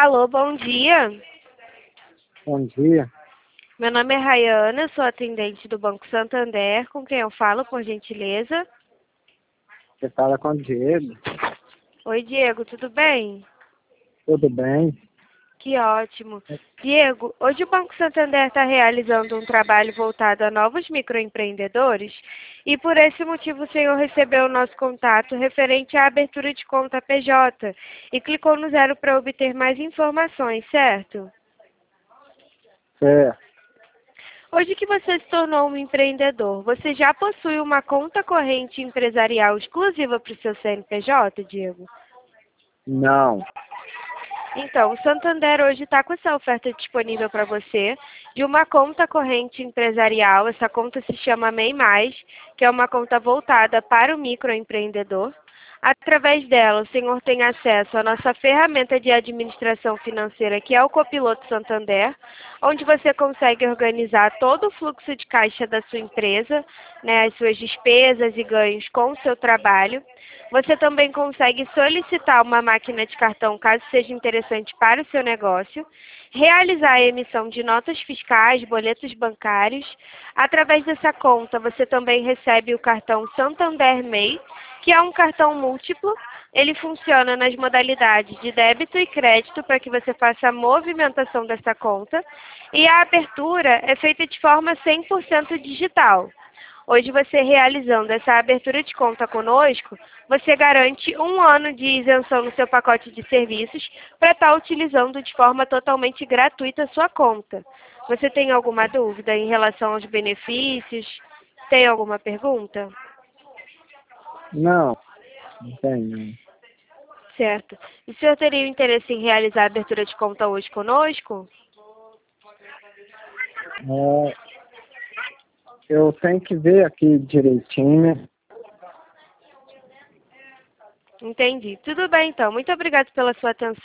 Alô, bom dia. Bom dia. Meu nome é Rayana, sou atendente do Banco Santander. Com quem eu falo, por gentileza? Você fala com o Diego. Oi, Diego, tudo bem? Tudo bem? Que ótimo. Diego, hoje o Banco Santander está realizando um trabalho voltado a novos microempreendedores e por esse motivo o senhor recebeu o nosso contato referente à abertura de conta PJ e clicou no 0 para obter mais informações, certo? Certo. Hoje que você se tornou um empreendedor, você já possui uma conta corrente empresarial exclusiva para o seu CNPJ, Diego? Não. Então, o Santander hoje está com essa oferta disponível para você de uma conta corrente empresarial. Essa conta se chama MEI+, que é uma conta voltada para o microempreendedor. Através dela, o senhor tem acesso à nossa ferramenta de administração financeira, que é o Copiloto Santander, onde você consegue organizar todo o fluxo de caixa da sua empresa, né, as suas despesas e ganhos com o seu trabalho. Você também consegue solicitar uma máquina de cartão, caso seja interessante para o seu negócio, realizar a emissão de notas fiscais, boletos bancários. Através dessa conta, você também recebe o cartão Santander MEI, que é um cartão múltiplo. Ele funciona nas modalidades de débito e crédito para que você faça a movimentação dessa conta. E a abertura é feita de forma 100% digital. Hoje, você realizando essa abertura de conta conosco, você garante 1 ano de isenção no seu pacote de serviços para estar utilizando de forma totalmente gratuita a sua conta. Você tem alguma dúvida em relação aos benefícios? Tem alguma pergunta? Não. Não tem. Certo. E o senhor teria o interesse em realizar a abertura de conta hoje conosco? Eu tenho que ver aqui direitinho. Entendi. Tudo bem, então. Muito obrigada pela sua atenção.